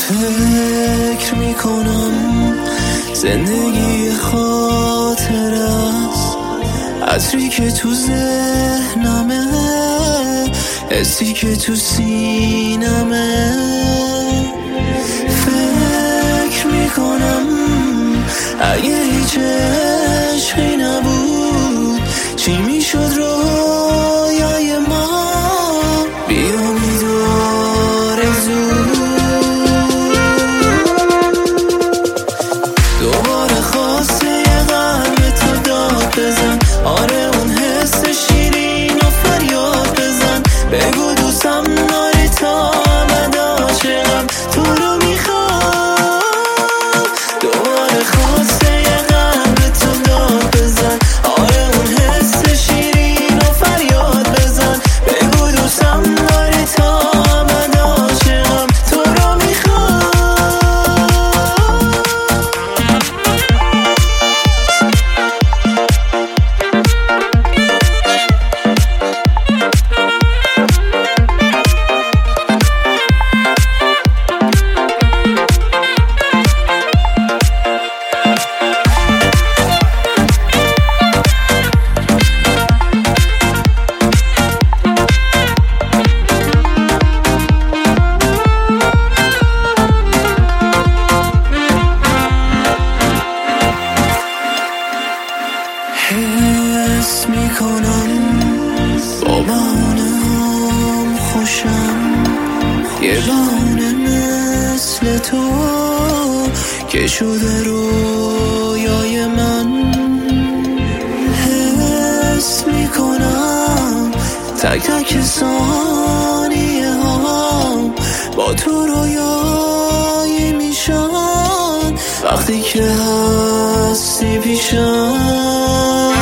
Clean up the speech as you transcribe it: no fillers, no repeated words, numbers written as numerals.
فکر میکنم زندگی خاطر است، عطری که تو ذهنمه، حسی که تو سینمه. فکر میکنم اگه هیچ عشقی نبود چی میشد رویای ما. بیا میداره زود دوباره خواسته یه قلب تو داد بزن، آره اون حس شیرین و فریاد بزن. بگو دوستم داری تا ابد، عاشقم تو رو میخوام. دوباره خواسته یه قلب تو داد بزن، آره اون حس شیرین و فریاد بزن. بگو دوستم داری تا ابد، عاشقم تو رو میخوام. حس میکنم با بهانه‌هام خوشم، یه بهانه مثل تو که شده رویای من. حس میکنم تک تک ثانیه ها با تو رویایی میشن، وقتی که هستی پیشم.